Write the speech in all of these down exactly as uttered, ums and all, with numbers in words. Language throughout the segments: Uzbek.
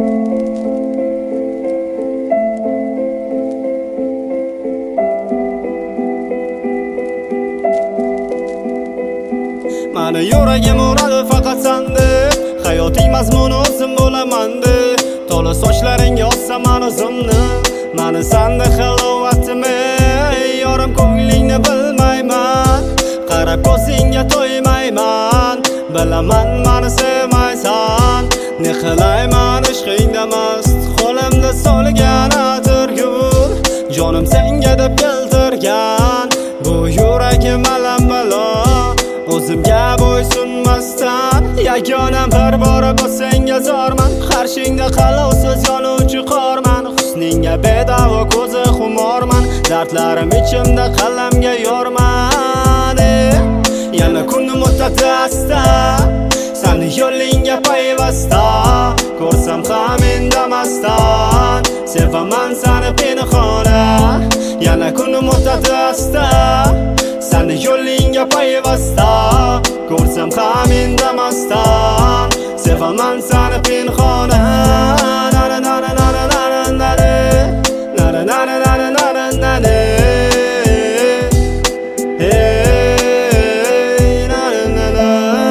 Mani yuragim uradi faqat sendek, hayoting mazmuni o'zim bo'laman deb. To'la sochlaringga ossam man o'zimni, mani senda halovatimi, yorim ko'nglingni bilmayman, qarab ko'zingga to'ymayman, bilaman mani sevmaysan. Ne qilayman ishqingda mast, qo'limda solgan atirgul, jonim senga deb keltirgan bu yuragim alam balo. O'zimga bo'ysunmasdan yagonam bir bora senga zorman, qarshingda qalovsiz yonuvchi qorman, husningga bedavo ko'zi xumorman, dardlarim ichimda qalamga yorman. Yana kunim o'tadi asta, seni yo'lingga payvasta, ko'rsam ham indamasdan sevaman seni pinhona. Yana kunim o'tadi asta, seni yo'lingga payvasta, ko'rsam ham indamasdan sevaman seni pinhona. Nana nana nana nana nana nana nana nana nana nana hey nana nana.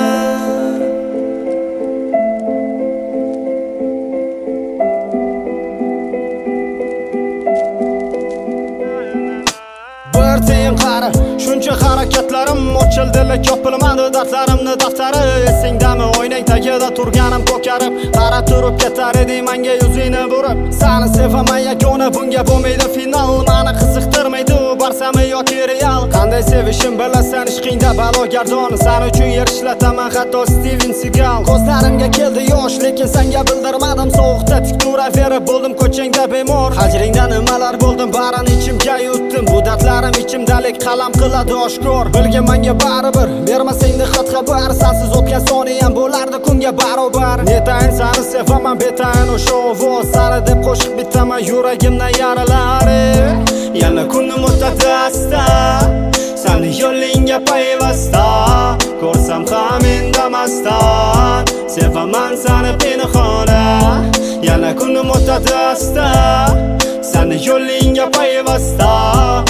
Bir tiyin qara shuncha harakatlarim ochildili, yopilmadi dardlarimni daftari. Esingdami o'ynang tagida turganim ko'karib, qara turib ketar eding menga yuzingni burib. Seni sevaman yagona, bunga bo'lmaydi final, meni qiziqtirmaydi u barsami yoki real. Qanday sevishim bilasan ishqingda balo gardon, sen uchun yer ishlataman hatto Steven Seagal. Ko'zlarimga keldi yosh, lekin senga bildirmadim, sovuqda tik turaverib bo'ldim ko'changda bemor. Hajringda nimalar bo'ldim barini ichimga yutdim, bu dardlarim ichimdalik qalam qiladi oshkor. Bilgin menga baribir, bermasangni xat xabar, sensiz o'tgan soniyam bo'lardi kunga barobar. Netayin seni sevaman, betayin o'sha ovoz, seni deb qo'shiq bitaman yuragimda yaralari. Yana kunim o'tadi asta, seni yo'lingga payvasta, ko'rsam ham indamasdan sevaman seni pinhona. Yana kunim o'tadi asta, seni yo'lingga payvasta,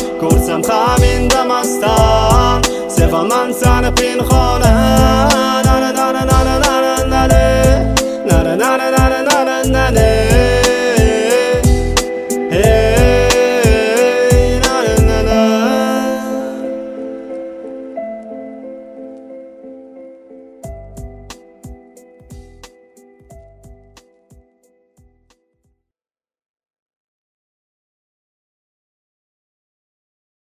ko'rsam ham indamasdan sevaman seni pinhona.